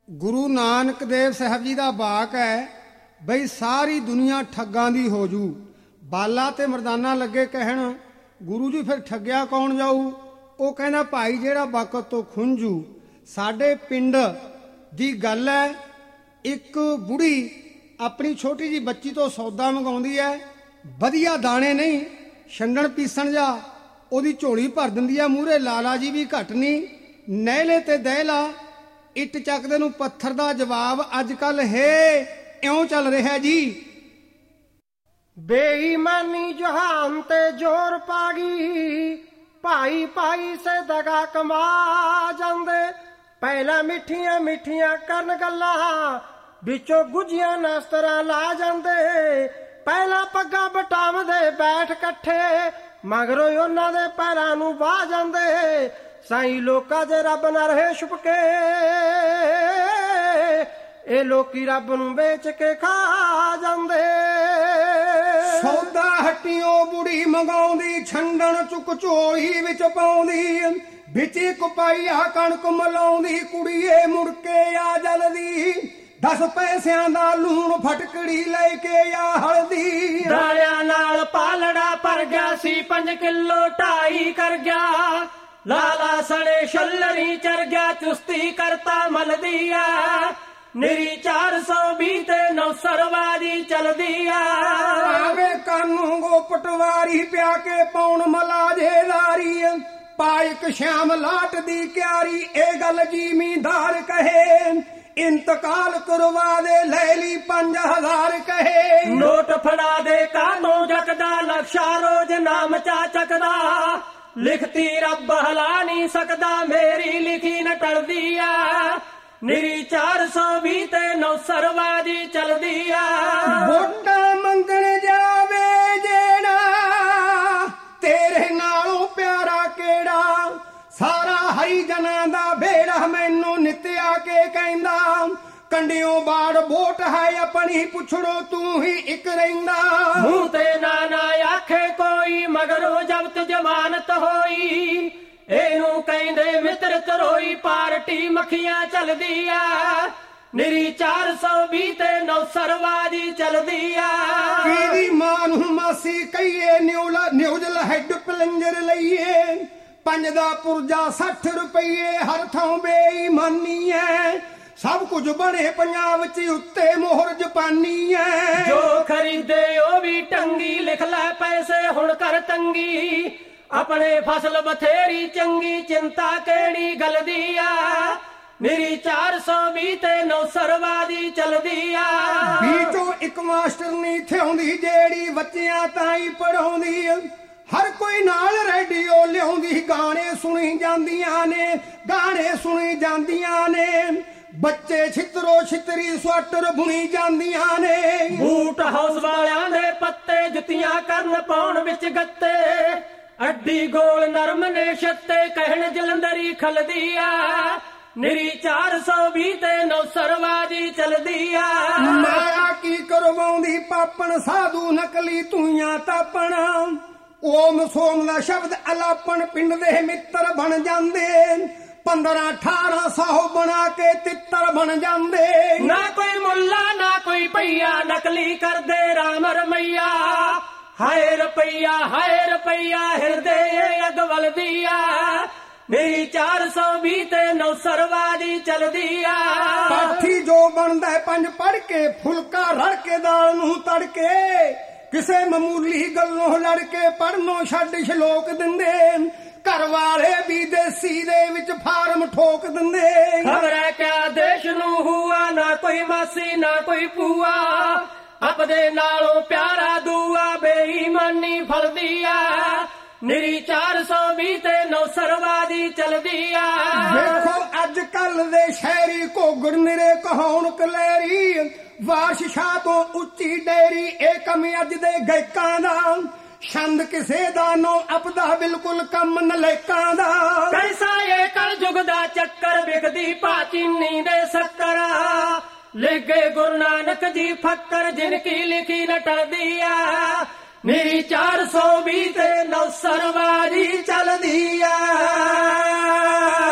ਗੁਰੂ ਨਾਨਕ ਦੇਵ ਸਾਹਿਬ ਜੀ ਦਾ ਵਾਕ ਹੈ ਬਈ ਸਾਰੀ ਦੁਨੀਆ ਠੱਗਾਂ ਦੀ ਹੋ ਜੂ। ਬਾਲਾ ਤੇ ਮਰਦਾਨਾ ਲੱਗੇ ਕਹਿਣ ਗੁਰੂ ਜੀ ਫਿਰ ਠੱਗਿਆ ਕੌਣ ਜਾਊ? ਉਹ ਕਹਿੰਦਾ ਭਾਈ ਜਿਹੜਾ ਵਕਤ ਤੋਂ ਖੁੰਝੂ। ਸਾਡੇ ਪਿੰਡ ਦੀ ਗੱਲ ਹੈ, ਇੱਕ ਬੁੜੀ ਆਪਣੀ ਛੋਟੀ ਜਿਹੀ ਬੱਚੀ ਤੋਂ ਸੌਦਾ ਮੰਗਾਉਂਦੀ ਹੈ, ਵਧੀਆ ਦਾਣੇ ਨਹੀਂ ਛੰਡਣ ਪੀਸਣ ਜਾ ਉਹਦੀ ਝੋਲੀ ਭਰ ਦਿੰਦੀ ਹੈ। ਮੂਹਰੇ ਲਾਲਾ ਜੀ ਵੀ ਘੱਟ ਨਹੀਂ, ਨਹਿਲੇ ਤੇ ਦਹਿਲਾ ਇੱਟ ਚੱਕਦੇ ਨੂੰ ਪੱਥਰ ਦਾ ਜਵਾਬ ਅੱਜ ਕੱਲ ਹੈ ਇਉਂ ਚੱਲ ਰਿਹਾ ਜੀ। ਬੇਈਮਾਨੀ ਜਹਾਨ ਤੇ ਜ਼ੋਰ ਪਾ ਗਈ, ਭਾਈ ਭਾਈ ਸੇ ਦਗਾ ਕਮਾ ਜਾਂਦੇ। ਪਹਿਲਾਂ ਮਿੱਠੀਆਂ ਮਿੱਠੀਆਂ ਕਰਨ ਗੱਲਾਂ, ਵਿੱਚੋਂ ਗੁੱਜੀਆਂ ਨਸਤਰਾਂ ਲਾ ਜਾਂਦੇ। ਪਹਿਲਾਂ ਪੱਗਾਂ ਬਟਾਵਦੇ ਬੈਠ ਇਕੱਠੇ, ਮਗਰੋਂ ਉਹਨਾਂ ਦੇ ਪੈਰਾਂ ਨੂੰ ਵਾਹ ਜਾਂਦੇ। ਸਾਈਂ ਲੋਕਾਂ ਦੇ ਰੱਬ ਨਾ ਰਹੇ ਛੁਪ ਕੇ, ਇਹ ਲੋਕੀ ਰੱਬ ਨੂੰ ਵੇਚ ਕੇ ਖਾ ਜਾਂਦੇ। ਸੌਦਾ ਹੱਟੀਓ ਬੁੜੀ ਮੰਗਾਉਂਦੀ, ਛੰਡਣ ਚੁੱਕ ਝੋਲੀ ਵਿੱਚ ਪਾਉਂਦੀ, ਵਿੱਚ ਕੁਪਾਈਆ ਕਣਕ ਮਲਾਉਂਦੀ। ਕੁੜੀਏ ਮੁੜ ਕੇ ਆ ਜਲਦੀ, 10 ਪੈਸਿਆਂ ਦਾ ਲੂਣ ਫਟਕੜੀ ਲੈ ਕੇ ਆ ਹਲਦੀ। ਦਾਲਿਆਂ ਨਾਲ ਪਾਲੜਾ ਭਰ ਗਿਆ ਸੀ, 5 ਕਿਲੋ ਢਾਈ ਕਰ ਗਿਆ। ਲਾਲਾ ਸਣੇ ਛੱਲਣੀ ਚਰ ਗਿਆ, ਚੁਸਤੀ ਕਰਤਾ ਮਲਦੀ ਆ। ਨਿਰੀ 420 ਤੇ 900 ਵਾਰੀ ਚਲਦੀ ਆ। ਆਵੇ ਕਾਨੂੰ ਗੋ ਪਟਵਾਰੀ ਪਿਆ ਕੇ ਪਾਉਣ ਮਲਾਜੇਦਾਰੀ, ਪਾਇਕ ਸ਼ਾਮ ਲਾਟ ਦੀ ਕਿਆਰੀ। ਇਹ ਗੱਲ ਜ਼ਿਮੀਂਦਾਰ ਕਹੇ, ਇੰਤਕਾਲ ਕਰਵਾ ਦੇ ਲੈ ਲਈ 5000 ਕਹੇ। ਨੋਟ ਫੜਾ ਦੇ ਕਾਨੂੰ ਜਕਦਾ, ਨਕਸ਼ਾ ਰੋਜ਼ ਨਾਮ ਚਾ ਚੱਕਦਾ। ਲਿਖਤੀ ਰੱਬ ਹਲਾ ਨਹੀਂ ਸਕਦਾ, ਮੇਰੀ ਲਿਖੀ ਨ ਟਲਦੀ ਆ। ਨਿਰੀ 420 ਤੇ 900 ਵਾਰੀ ਚਲਦੀ ਆ। ਵੋਟਾਂ ਮੰਗਣ ਜਾਵੇ ਜਿਹੜਾ, ਤੇਰੇ ਨਾਲੋਂ ਪਿਆਰਾ ਕਿਹੜਾ। ਸਾਰਾ ਹਰੀ ਜਨਾਂ ਦਾ ਬੇੜਾ ਮੈਨੂੰ ਨਿੱਤਿਆ ਕੇ ਕਹਿੰਦਾ, ਕੰਡਿਓ ਬਾੜ ਵੋਟ ਹੈ ਆਪਣੀ, ਪੁੱਛੜੋ ਤੂੰ ਹੀ ਇੱਕ ਰਹਿੰਦਾ। ਮੂੰਹ ਤੇ ਨਾ ਆਖੇ ਕੋਈ, ਮਗਰੋਂ ਜ਼ਬਤ ਜ਼ਮਾਨਤ ਹੋਈ। ਇਹਨੂੰ ਕਹਿੰਦੇ ਮਿੱਤਰ ਤਰੋਈ, ਪਾਰਟੀ ਮੱਖੀਆਂ ਚਲਦੀ ਆ। ਨਿਰੀ 420 ਤੇ 900 ਵਾਰੀ ਚਲਦੀ ਆ। ਕਿਹਦੀ ਮਾਂ ਨੂੰ ਮਾਸੀ ਕਹੀਏ, ਨਿਊਜ਼ਲ ਹੈਡ ਪਲੰਜਰ ਲਈਏ। 5 ਦਾ ਪੁਰਜਾ 60 ਰੁਪਈਏ, ਹਰ ਥਾਂ ਬੇਈਮਾਨੀ ਐ। ਸਭ ਕੁਝ ਬਣੇ ਪੰਜਾਬ ਚ, ਉੱਤੇ ਮੋਹਰ ਜਪਾਨੀ ਐ। ਜੋ ਖਰੀਦੇ ਉਹ ਵੀ ਟੰਗੀ, ਲਿਖ ਲੈ ਪੈਸੇ ਹੁਣ ਕਰ ਤੰਗੀ। ਆਪਣੇ ਫਸਲ ਬਥੇਰੀ ਚੰਗੀ, ਚਿੰਤਾ ਕਿਹੜੀ ਗੱਲ ਦੀ ਆ। ਨਿਰੀ 420 ਤੇ 900 ਵਾਰੀ ਚਲਦੀ ਆ। ਵਿੱਚੋਂ ਇੱਕ ਮਾਸਟਰ ਨਹੀਂ ਥਿਆਉਂਦੀ, ਜਿਹੜੀ ਬੱਚਿਆਂ ਤਾਈਂ ਪੜਾਉਂਦੀ। ਹਰ ਕੋਈ ਨਾਲ ਰੇਡੀਓ ਲਿਆਉਂਦੀ, ਗਾਣੇ ਸੁਣੀ ਜਾਂਦੀਆਂ ਨੇ, ਗਾਣੇ ਸੁਣੀ ਜਾਂਦੀਆਂ ਨੇ। ਬੱਚੇ ਛਿੱਤਰੋ ਛਿੱਤਰੀ ਸਵੈਟਰ ਬੁਣੀ ਜਾਂਦੀਆਂ ਨੇ। ਬੂਟ ਹਾਊਸ ਵਾਲਿਆਂ ਦੇ ਪੱਤੇ, ਜੁੱਤੀਆਂ ਕਰਨ ਪਾਉਣ ਵਿੱਚ ਗੱਤੇ। ਅੱਡੀ ਗੋਲ ਨਰਮ ਨੇ ਛੱਤੇ, ਕਹਿਣ ਜਲੰਧਰੀ ਖਲਦੀ ਆ। ਨਿਰੀ 420 ਤੇ 900 ਵਾਰੀ ਚਲਦੀ ਆ। ਮਾਇਆ ਕੀ ਕਰਵਾਉਂਦੀ ਪਾਪਣ, ਸਾਧੂ ਨਕਲੀ ਤੂਈਆਂ ਤਾਪਣ। ਓਮ ਸੋਮ ਦਾ ਸ਼ਬਦ ਅਲਾਪਣ, ਪਿੰਡ ਦੇ ਮਿੱਤਰ ਬਣ ਜਾਂਦੇ। 15-1800 ਬਣਾ ਕੇ ਤਿੱਤਰ ਬਣ ਜਾਂਦੇ। ਨਾ ਕੋਈ ਮੁੱਲਾ ਨਾ ਕੋਈ ਪਈਆ, ਨਕਲੀ ਕਰਦੇ ਰਾਮ ਰਮਈਆ। ਹਾਏ ਰੁਪਈਆ ਹਿਰਦੇ ਅੱਗ ਵਲਦੀ ਆ। ਨਿਰੀ 420 ਤੇ 900 ਵਾਰੀ ਚਲਦੀ ਆ। ਪਾਠੀ ਜੋ ਬਣਦਾ 5 ਪੜ ਕੇ, ਫੁਲਕਾ ਰੜ ਕੇ ਦਾਲ ਨੂੰ ਤੜਕੇ। ਕਿਸੇ ਮਾਮੂਲੀ ਗੱਲੋਂ ਲੜ ਕੇ ਪੜਨੋਂ ਛੱਡ ਸ਼ਲੋਕ ਦਿੰਦੇ। ਘਰ ਵਾਲੇ ਵੀ ਦੇਸੀ ਦੇ ਵਿੱਚ ਫਾਰਮ ਠੋਕ ਦਿੰਦੇ। ਖਬਰ ਹੈ ਕਿਆ ਦੇਸ਼ ਨੂੰ ਹੁਆ, ਨਾ ਕੋਈ ਮਾਸੀ ਨਾ ਕੋਈ ਭੂਆ। ਆਪਦੇ ਨਾਲੋਂ ਪਿਆਰਾ ਦੂਆ, ਬੇਈਮਾਨੀ ਫਲਦੀ ਆ। ਨਿਰੀ 420 ਤੇ 900 ਵਾਰੀ ਚਲਦੀ ਆ। ਦੇਖੋ ਅੱਜ ਕੱਲ ਦੇ ਸ਼ਹਿਰੀ ਘੋਗੜ ਨਿਰੇ ਕਹਾਉਣ ਕਲੈਰੀ। ਵਾਰਸ਼ਾ ਤੋਂ ਉੱਚੀ ਡੇਰੀ, ਇਹ ਕਮੀ ਅੱਜ ਦੇ ਗਾਇਕਾਂ ਦਾ। ਛੰਦ ਕਿਸੇ ਦਾ ਨੋ ਅਪਦਾ, ਬਿਲਕੁਲ ਕੰਮ ਨਲੇਕਾਂ ਦਾ। ਕੈਸਾ ਇਹ ਕਲ ਯੁਗ ਦਾ ਚੱਕਰ, ਵਿਕਦੀ ਪਾਚੀਨੀ ਦੇ ਸ਼ੱਕਰ। ਲਿਖੇ ਗੁਰੂ ਨਾਨਕ ਜੀ ਫੱਕਰ, ਜਿਨ ਕੀ ਲਿਖੀ ਨ ਟਲਦੀ ਆ। ਨਿਰੀ 420 ਤੇ 900 ਵਾਰੀ ਚਲਦੀ ਆ।